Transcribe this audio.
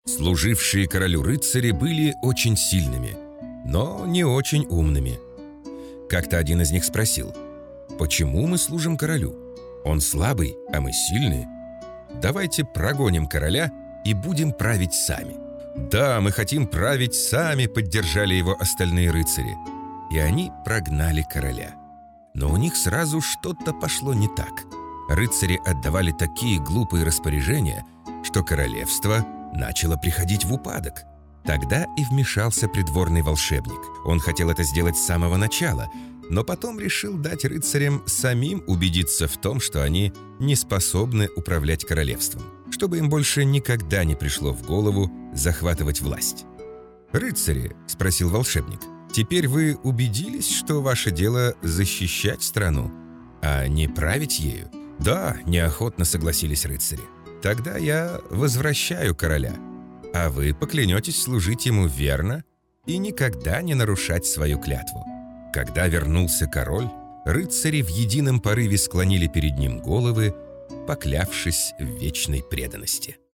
Служившие королю рыцари были очень сильными, но не очень умными. Как-то один из них спросил: «Почему мы служим королю? Он слабый, а мы сильные. Давайте прогоним короля и будем править сами». «Да, мы хотим править сами», — поддержали его остальные рыцари. И они прогнали короля. Но у них сразу что-то пошло не так. Рыцари отдавали такие глупые распоряжения, что королевство начало приходить в упадок. Тогда и вмешался придворный волшебник. Он хотел это сделать с самого начала, но потом решил дать рыцарям самим убедиться в том, что они не способны управлять королевством, чтобы им больше никогда не пришло в голову захватывать власть. «Рыцари», — спросил волшебник, — «теперь вы убедились, что ваше дело защищать страну, а не править ею?» «Да», — неохотно согласились рыцари. «Тогда я возвращаю короля, а вы поклянетесь служить ему верно и никогда не нарушать свою клятву». Когда вернулся король, рыцари в едином порыве склонили перед ним головы, поклявшись в вечной преданности.